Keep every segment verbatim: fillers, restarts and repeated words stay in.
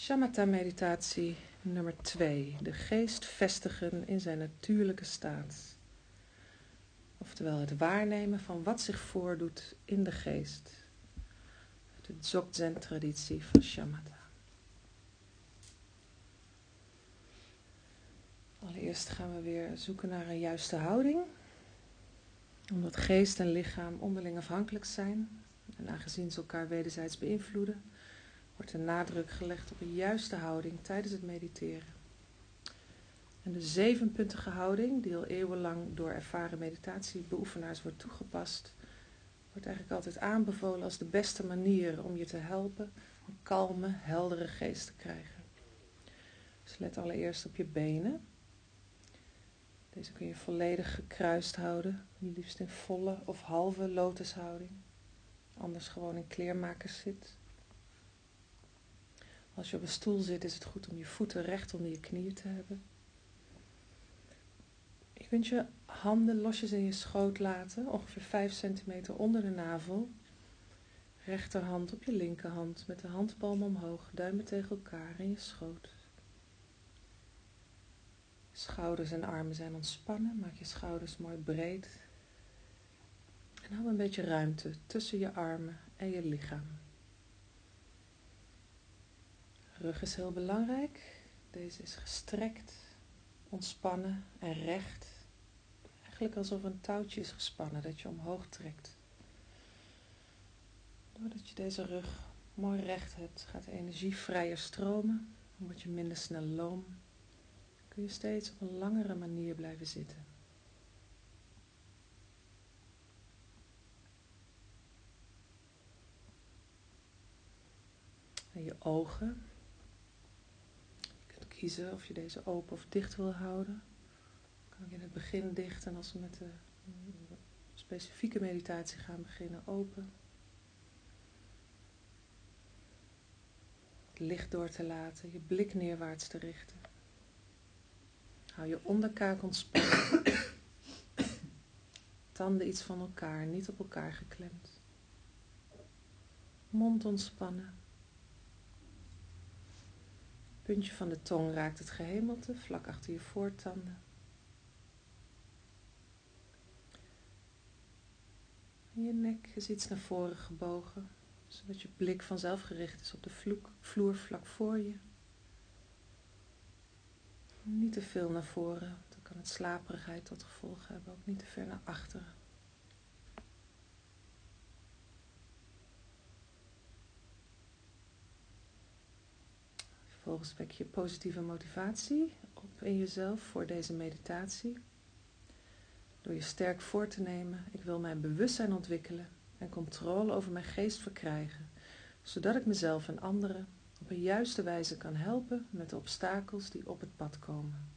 Shamatha-meditatie nummer twee. De geest vestigen in zijn natuurlijke staat. Oftewel het waarnemen van wat zich voordoet in de geest. De Dzogchen-traditie van Shamatha. Allereerst gaan we weer zoeken naar een juiste houding. Omdat geest en lichaam onderling afhankelijk zijn. En aangezien ze elkaar wederzijds beïnvloeden, wordt er nadruk gelegd op een juiste houding tijdens het mediteren. En de zevenpuntige houding, die al eeuwenlang door ervaren meditatiebeoefenaars wordt toegepast, wordt eigenlijk altijd aanbevolen als de beste manier om je te helpen een kalme, heldere geest te krijgen. Dus let allereerst op je benen. Deze kun je volledig gekruist houden, liefst in volle of halve lotushouding. Anders gewoon in kleermakerszit. Als je op een stoel zit, is het goed om je voeten recht onder je knieën te hebben. Je kunt je handen losjes in je schoot laten, ongeveer vijf centimeter onder de navel. Rechterhand op je linkerhand, met de handpalm omhoog, duimen tegen elkaar in je schoot. Schouders en armen zijn ontspannen, maak je schouders mooi breed. En hou een beetje ruimte tussen je armen en je lichaam. Rug is heel belangrijk. Deze is gestrekt, ontspannen en recht. Eigenlijk alsof een touwtje is gespannen dat je omhoog trekt. Doordat je deze rug mooi recht hebt, gaat de energie vrijer stromen. Dan word je minder snel loom. Kun je steeds op een langere manier blijven zitten. En je ogen. Je kunt kiezen of je deze open of dicht wil houden. Kan ik in het begin dicht en als we met de specifieke meditatie gaan beginnen open. Het licht door te laten, je blik neerwaarts te richten. Hou je onderkaak ontspannen. Tanden iets van elkaar, niet op elkaar geklemd. Mond ontspannen. Puntje van de tong raakt het gehemelte, vlak achter je voortanden. En je nek is iets naar voren gebogen, zodat je blik vanzelf gericht is op de vloer vlak voor je. Niet te veel naar voren, dan kan het slaperigheid tot gevolg hebben, ook niet te ver naar achteren. Vervolgens wek je positieve motivatie op in jezelf voor deze meditatie. Door je sterk voor te nemen, ik wil mijn bewustzijn ontwikkelen en controle over mijn geest verkrijgen, zodat ik mezelf en anderen op een juiste wijze kan helpen met de obstakels die op het pad komen.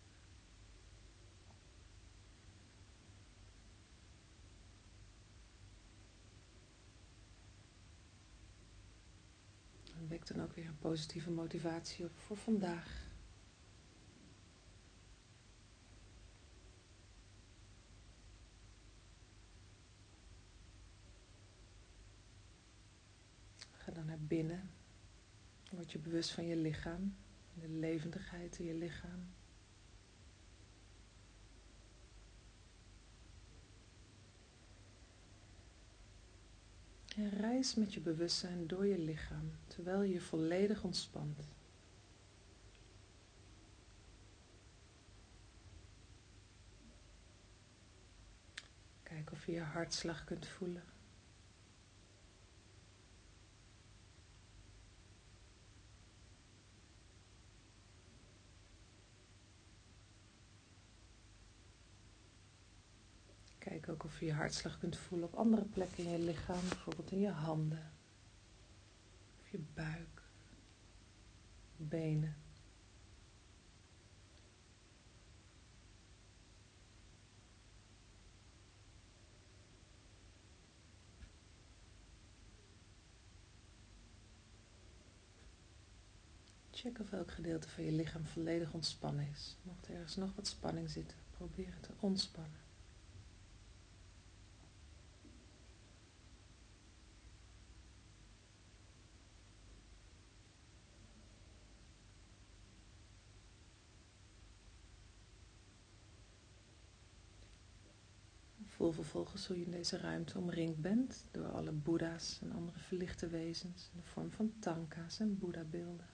En wek dan ook weer een positieve motivatie op voor vandaag. Ga dan naar binnen. Word je bewust van je lichaam, de levendigheid in je lichaam. En reis met je bewustzijn door je lichaam, terwijl je je volledig ontspant. Kijk of je je hartslag kunt voelen. Kijk ook of je je hartslag kunt voelen op andere plekken in je lichaam, bijvoorbeeld in je handen, of je buik, benen. Check of elk gedeelte van je lichaam volledig ontspannen is. Mocht er ergens nog wat spanning zitten, probeer het te ontspannen. Voel vervolgens hoe je in deze ruimte omringd bent door alle boeddha's en andere verlichte wezens in de vorm van tanka's en boeddha-beelden.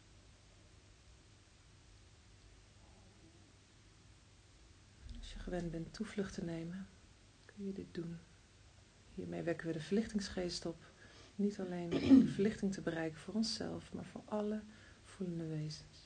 Als je gewend bent toevlucht te nemen, kun je dit doen. Hiermee wekken we de verlichtingsgeest op. Niet alleen om de verlichting te bereiken voor onszelf, maar voor alle voelende wezens.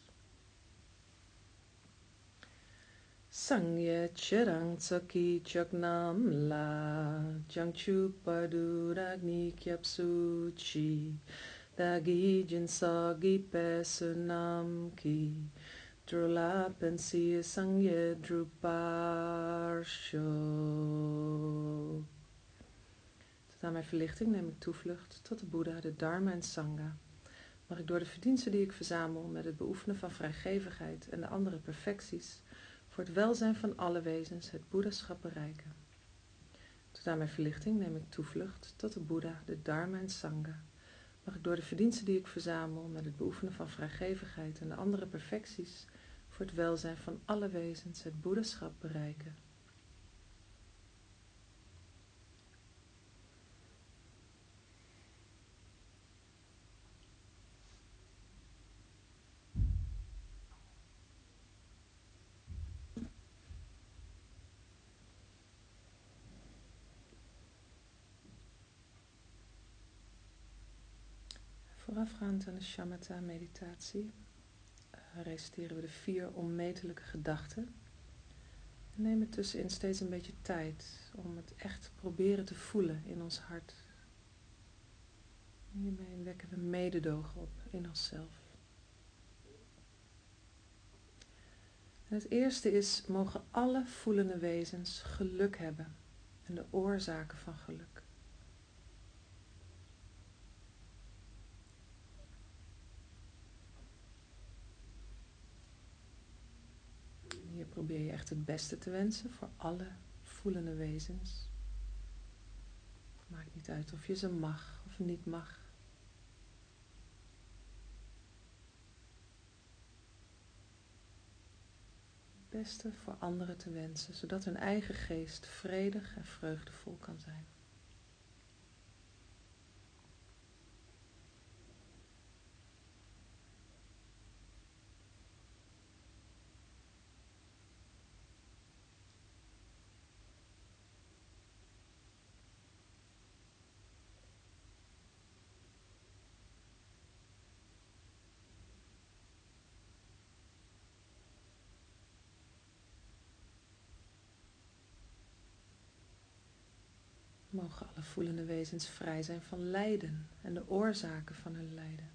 Sangye cherang tsaki chaknam la jangchu paduragni kyapsu chi dagi jinsagi pesunam ki drula pensi sangye druparsho. Tot aan mijn verlichting neem ik toevlucht tot de Boeddha, de Dharma en Sangha. Mag ik door de verdiensten die ik verzamel met het beoefenen van vrijgevigheid en de andere perfecties voor het welzijn van alle wezens het boeddhaschap bereiken. Tot aan mijn verlichting neem ik toevlucht tot de Boeddha, de Dharma en Sangha. Mag ik door de verdiensten die ik verzamel met het beoefenen van vrijgevigheid en de andere perfecties voor het welzijn van alle wezens het boeddhaschap bereiken. Voorafgaand aan de shamatha-meditatie uh, reciteren we de vier onmetelijke gedachten. En nemen tussenin steeds een beetje tijd om het echt proberen te voelen in ons hart. En hiermee wekken we mededogen op in onszelf. En het eerste is, mogen alle voelende wezens geluk hebben en de oorzaken van geluk. Hier probeer je echt het beste te wensen voor alle voelende wezens. Het maakt niet uit of je ze mag of niet mag. Het beste voor anderen te wensen, zodat hun eigen geest vredig en vreugdevol kan zijn. Mogen alle voelende wezens vrij zijn van lijden en de oorzaken van hun lijden.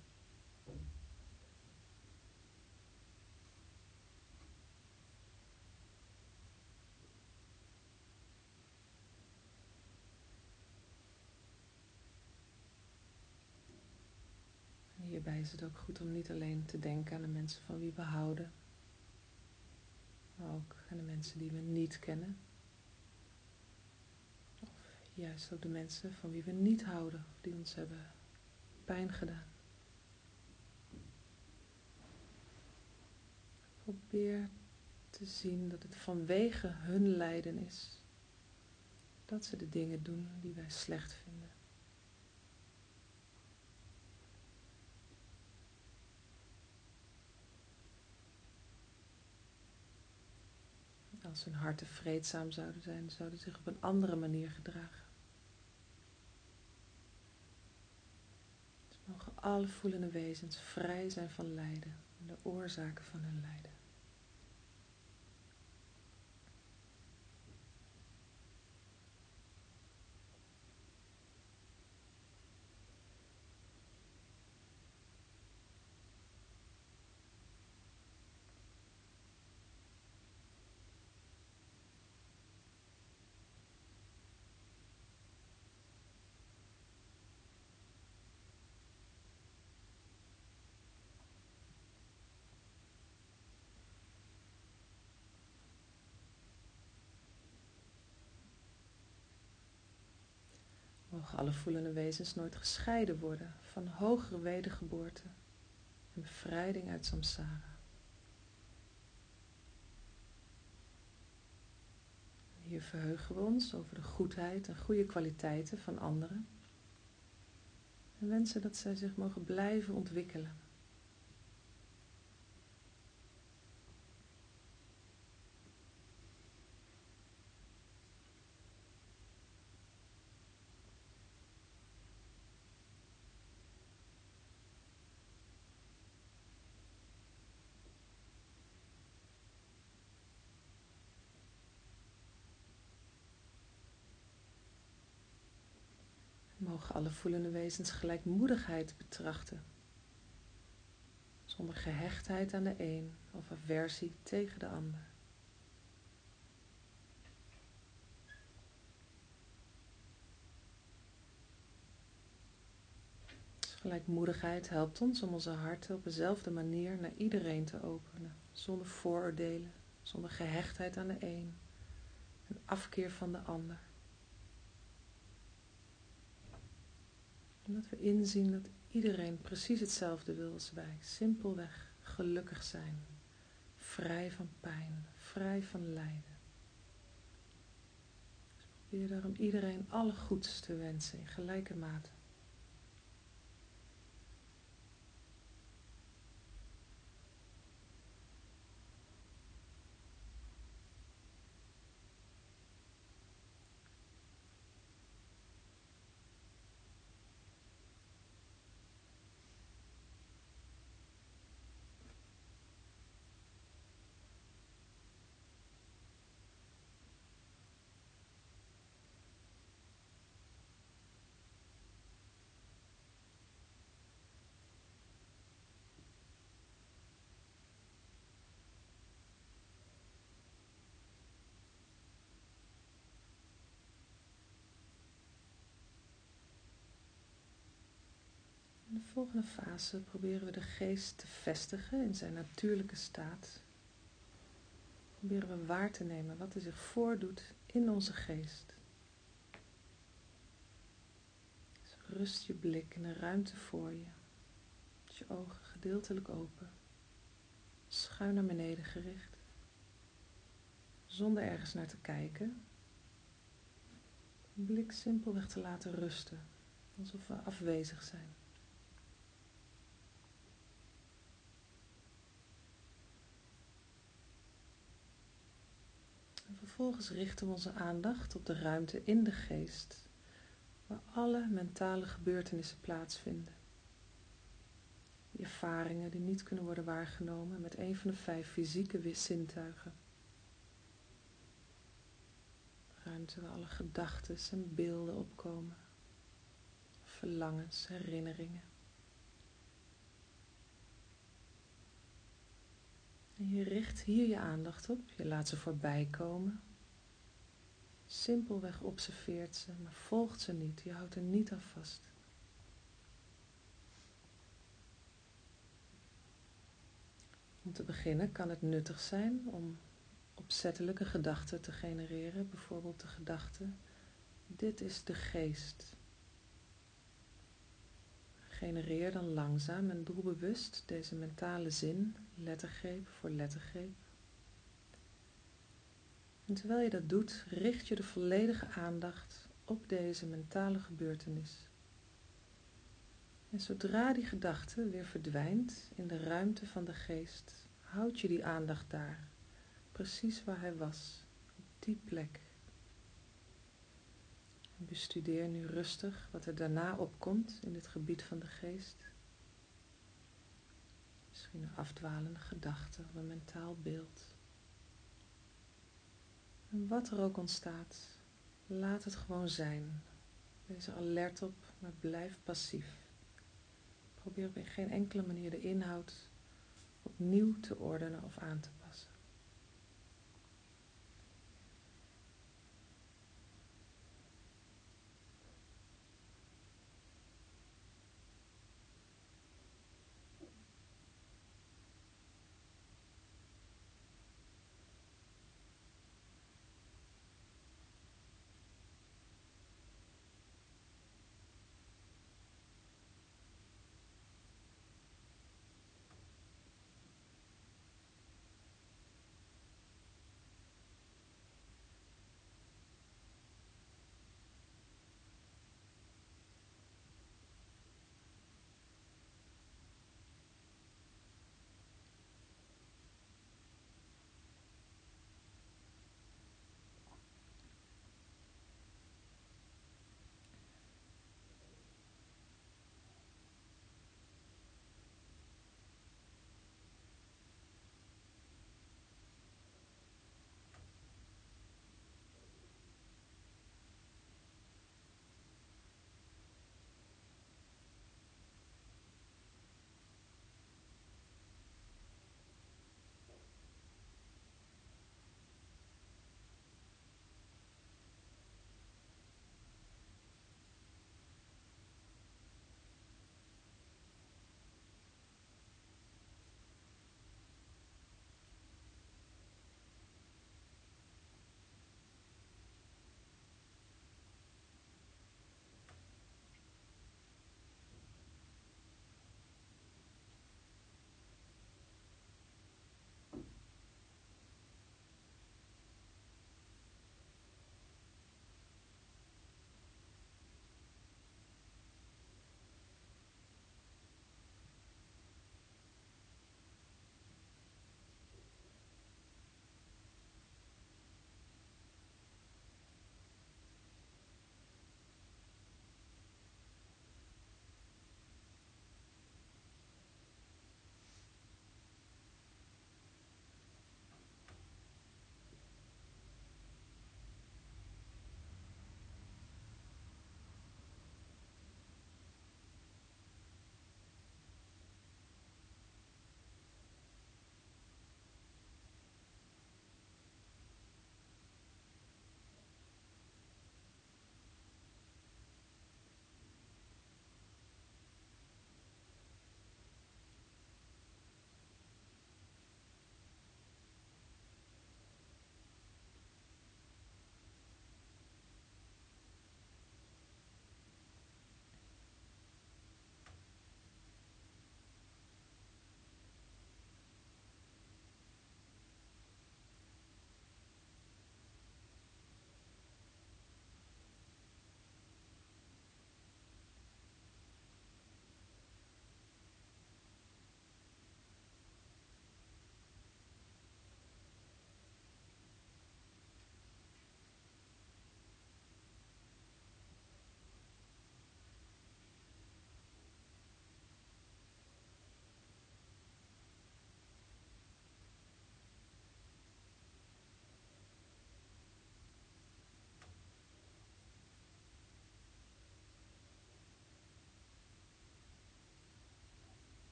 En hierbij is het ook goed om niet alleen te denken aan de mensen van wie we houden, maar ook aan de mensen die we niet kennen. Juist ook de mensen van wie we niet houden, of die ons hebben pijn gedaan. Probeer te zien dat het vanwege hun lijden is dat ze de dingen doen die wij slecht vinden. Als hun harten vreedzaam zouden zijn, zouden ze zich op een andere manier gedragen. Dus mogen alle voelende wezens vrij zijn van lijden en de oorzaken van hun lijden. Mogen alle voelende wezens nooit gescheiden worden van hogere wedergeboorte en bevrijding uit samsara. Hier verheugen we ons over de goedheid en goede kwaliteiten van anderen en wensen dat zij zich mogen blijven ontwikkelen. We mogen alle voelende wezens gelijkmoedigheid betrachten, zonder gehechtheid aan de een of aversie tegen de ander. Dus gelijkmoedigheid helpt ons om onze harten op dezelfde manier naar iedereen te openen, zonder vooroordelen, zonder gehechtheid aan de een en afkeer van de ander. Omdat we inzien dat iedereen precies hetzelfde wil als wij. Simpelweg gelukkig zijn. Vrij van pijn. Vrij van lijden. Dus probeer daarom iedereen alle goeds te wensen in gelijke mate. In de volgende fase proberen we de geest te vestigen in zijn natuurlijke staat. Proberen we waar te nemen wat er zich voordoet in onze geest. Dus rust je blik in de ruimte voor je. Met je ogen gedeeltelijk open. Schuin naar beneden gericht. Zonder ergens naar te kijken. De blik simpelweg te laten rusten. Alsof we afwezig zijn. En vervolgens richten we onze aandacht op de ruimte in de geest, waar alle mentale gebeurtenissen plaatsvinden. Die ervaringen die niet kunnen worden waargenomen met een van de vijf fysieke zintuigen. Ruimte waar alle gedachten en beelden opkomen. Verlangens, herinneringen. En je richt hier je aandacht op, je laat ze voorbij komen. Simpelweg observeert ze, maar volgt ze niet, je houdt er niet aan vast. Om te beginnen kan het nuttig zijn om opzettelijke gedachten te genereren, bijvoorbeeld de gedachte, dit is de geest. Genereer dan langzaam en doelbewust deze mentale zin, lettergreep voor lettergreep. En terwijl je dat doet, richt je de volledige aandacht op deze mentale gebeurtenis. En zodra die gedachte weer verdwijnt in de ruimte van de geest, houd je die aandacht daar, precies waar hij was, op die plek. En bestudeer nu rustig wat er daarna opkomt in dit gebied van de geest. Misschien een afdwalende gedachte of een mentaal beeld. En wat er ook ontstaat, laat het gewoon zijn. Wees er alert op, maar blijf passief. Probeer op geen enkele manier de inhoud opnieuw te ordenen of aan te passen.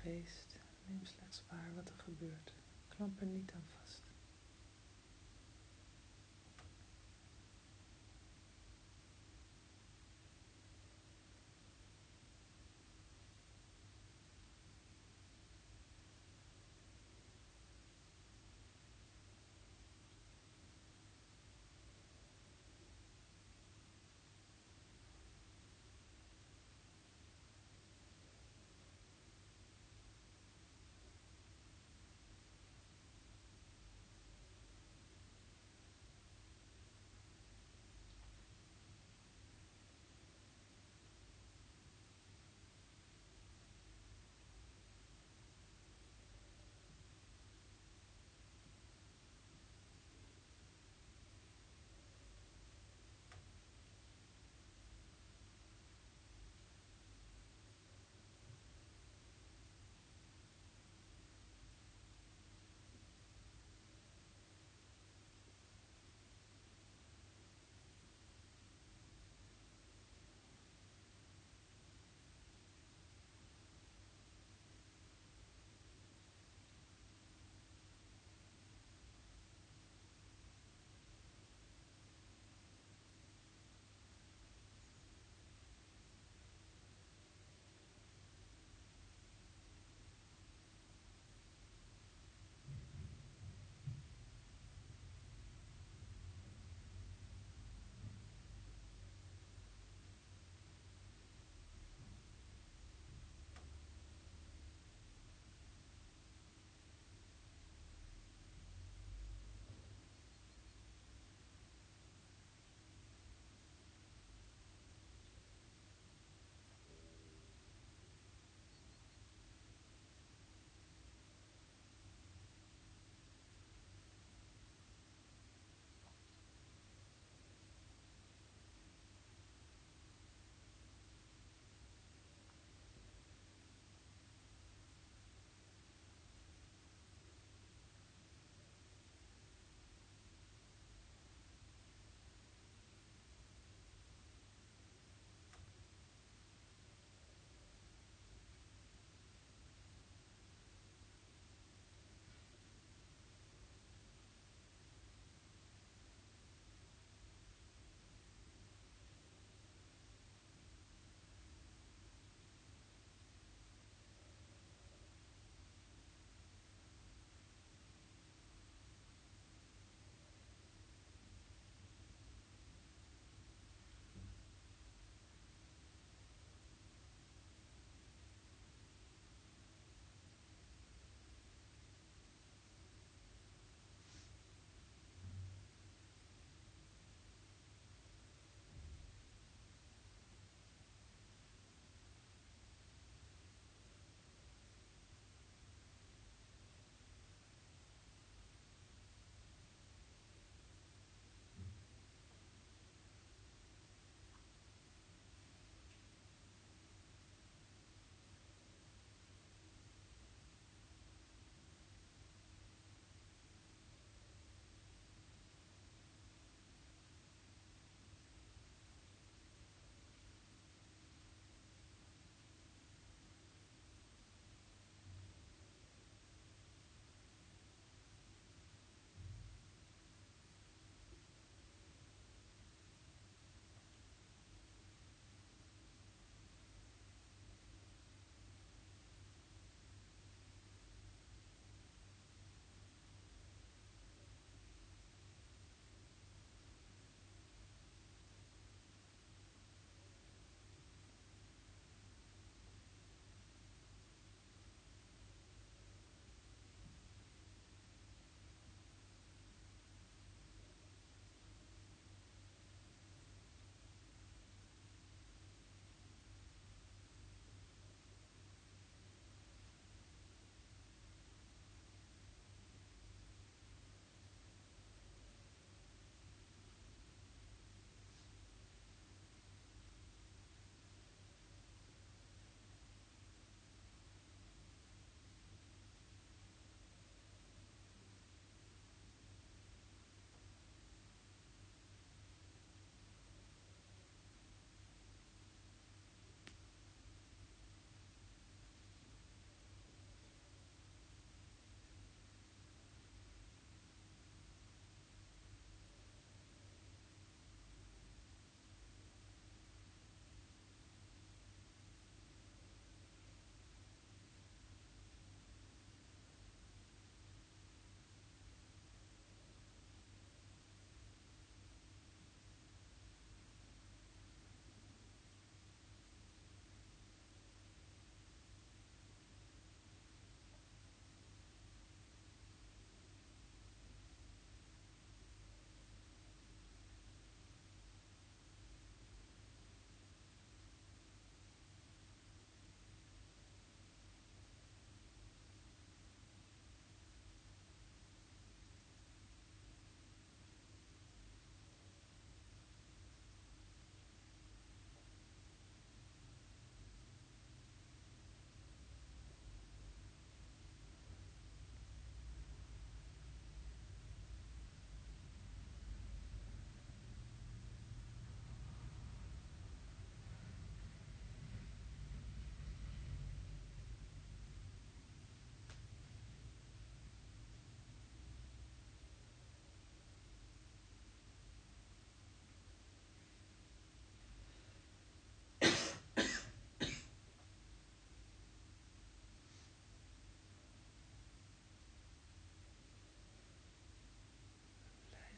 geest. Neem slechts waar wat er gebeurt. Klamp er niet aan vast.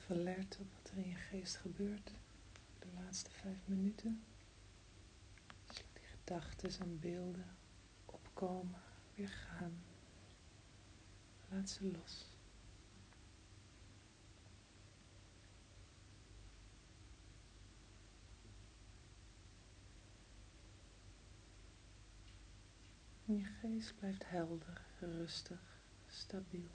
Of alert op wat er in je geest gebeurt de laatste vijf minuten. Dus die gedachten en beelden opkomen, weer gaan. Laat ze los. En je geest blijft helder, rustig, stabiel.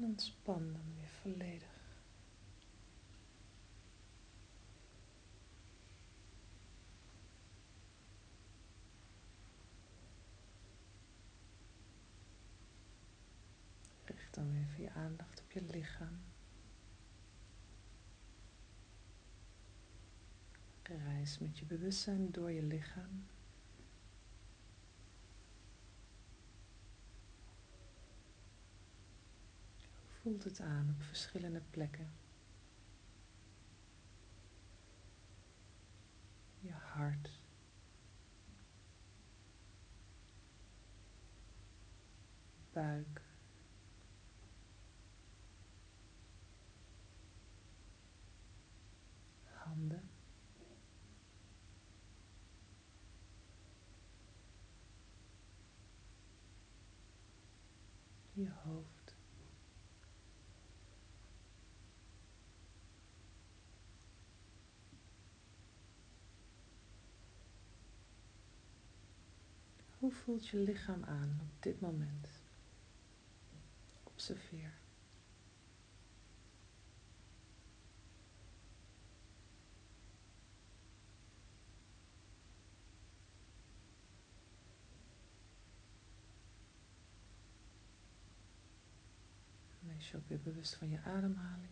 Ontspan dan weer volledig. Richt dan weer even je aandacht op je lichaam. Reis met je bewustzijn door je lichaam. Hoe voelt het aan op verschillende plekken? Je hart. Buik. Handen. Je hoofd. Hoe voelt je lichaam aan op dit moment? Observeer. Wees je ook weer bewust van je ademhaling.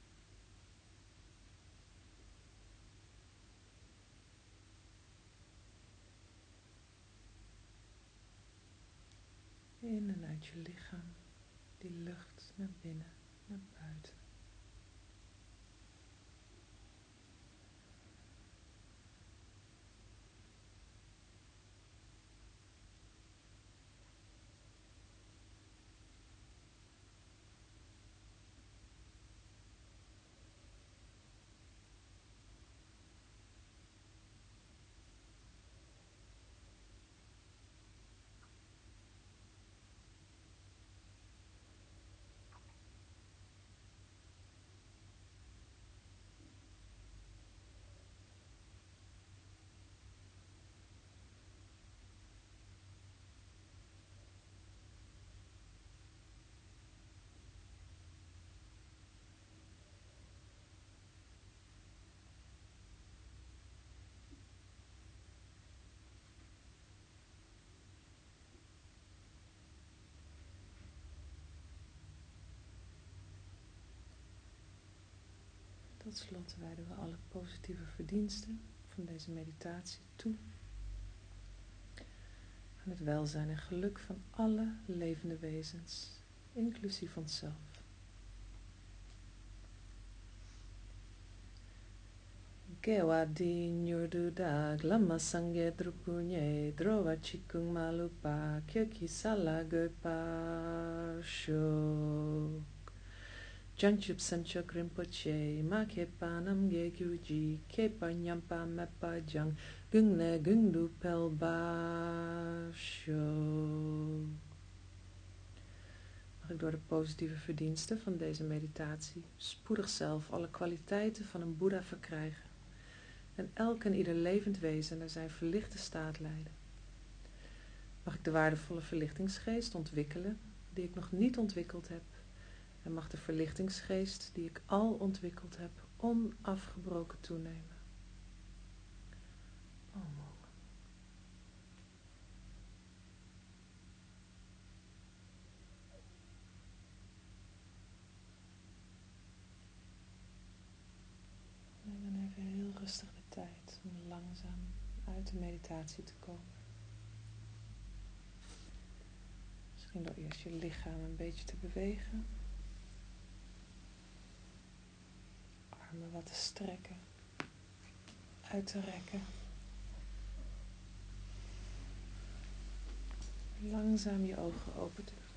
In en uit je lichaam, die lucht naar binnen, naar buiten. Tot slot wijden we alle positieve verdiensten van deze meditatie toe aan het welzijn en geluk van alle levende wezens, inclusief onszelf. Gewa di nyurdudag lama sangye drupunye drova chikung malupa kyoki sala gopa sho. Janchup Sanchok Rinpoche, Ma Kepanam Ge Gyuji, Kepa Nyampa Mepa Jang, Gungne Gungdu Pelba Sho. Mag ik door de positieve verdiensten van deze meditatie spoedig zelf alle kwaliteiten van een Boeddha verkrijgen en elk en ieder levend wezen naar zijn verlichte staat leiden. Mag ik de waardevolle verlichtingsgeest ontwikkelen die ik nog niet ontwikkeld heb. En mag de verlichtingsgeest die ik al ontwikkeld heb onafgebroken toenemen. Om. Neem dan even heel rustig de tijd om langzaam uit de meditatie te komen. Misschien door eerst je lichaam een beetje te bewegen. Armen wat te strekken. Uit te rekken. Langzaam je ogen open te doen.